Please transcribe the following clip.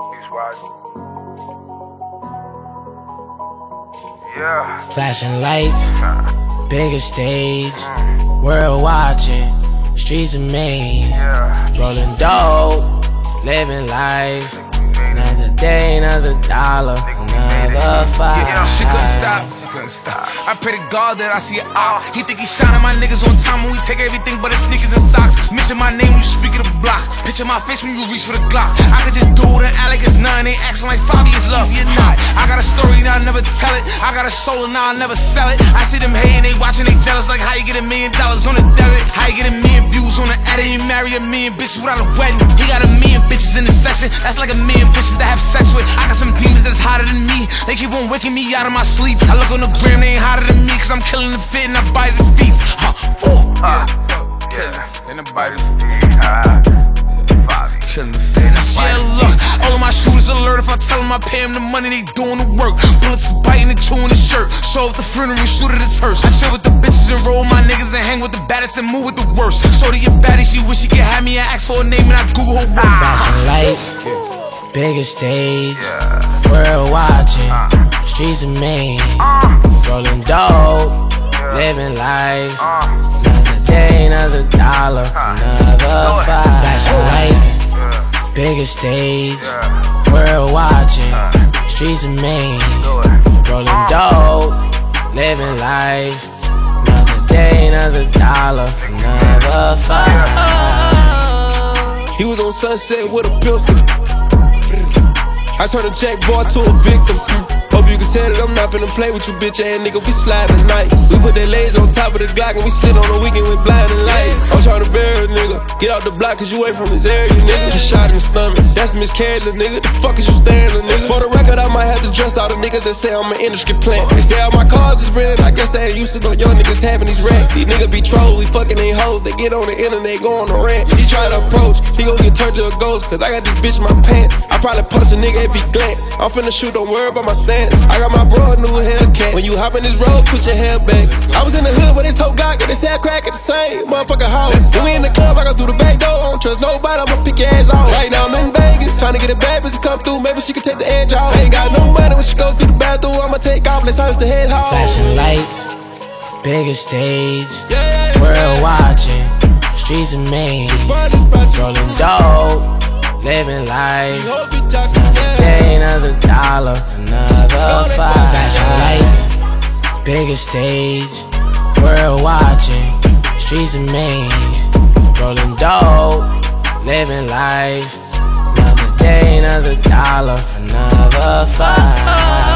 Yeah. Flashing lights, bigger stage, world watching, streets of maze, rolling dope, living life. Another day, another dollar, another five. Yeah, she couldn't stop. I pray to God that I see it out. He think he shining my niggas on time when we take everything but his sneakers and socks. Mention my name when you speak of the block. Picture my face when you reach for the Glock. I could just do it and act like it's none. They acting like Fabi is love. Easy or not. I got a story now, I never tell it. I got a soul and now I never sell it. I see them hating, they watching, they jealous. Like how you get $1 million on the debit. How you get 1 million views on the edit. You marry 1 million bitches without a wedding. He got 1 million bitches in the section. That's like 1 million bitches to have sex with. I got some demons that's hotter than me. They keep on waking me out of my sleep. I look on the gram, they ain't hotter than me. Cause I'm killing the fit and I bite the feet. And I bite the feet. Killing the fit. Yeah, look, all of my shooters alert. If I tell them I pay them the money, they doing the work. Bullets biting and chewing the shirt. Show up the funeral, shoot at his hearse. I chill with the bitches and roll my niggas and hang with the baddest and move with the worst. So to your baddie, she wish she could have me and ask for a name and I Google her work. Flashing lights, bigger stage, world watching, streets of maze, rolling dope, living life. Another day, another dollar, another five. Flashing lights, bigger stage, world watching, streets of maze, rolling dope, living life. Another day, another dollar, another five. He was on Sunset with a pistol. I turned a jack boy to a victim. Hope you can tell that I'm not finna play with you bitch ass nigga. We slide at night. We put that laser on top of the Glock and we sit on the weekend with blinding lights. I'm tryna bury a nigga. Get out the block cause you ain't from this area, nigga. You shot in the stomach. That's a miscarriage, little nigga. The fuck is you staring, nigga? For the record, I might have to dress all the niggas that say I'm an industry plant. They say all my cars is rented. I guess they ain't used to no young niggas having these racks. These niggas be trolls, we fucking ain't hoes. They get on the internet, go on the rant. He try to approach, he gon' get turned to a ghost. Cause I got this bitch in my pants. I probably punch a nigga if he glance. I'm finna shoot, don't worry about my stance. I got my bro a new Hellcat. When you hop in this road, put your hair back. I was in the hood when they told Glock and they said crack at the same motherfucking house. When we in the club, I go through the back door. I don't trust nobody, I'ma pick your ass off. Right now I'm in Vegas, trying to get a bad bitch to come through. Maybe she can take the edge off. I ain't got no money when she go to the bathroom. I'ma take off, let's hurt the head home. Flashing lights, bigger stage, world watching, streets of maze, rolling dope, living life. Another day, another dollar, another five. Flashing lights, bigger stage, world watching, streets of maze, rolling dope, living life. Another day, another dollar, another five.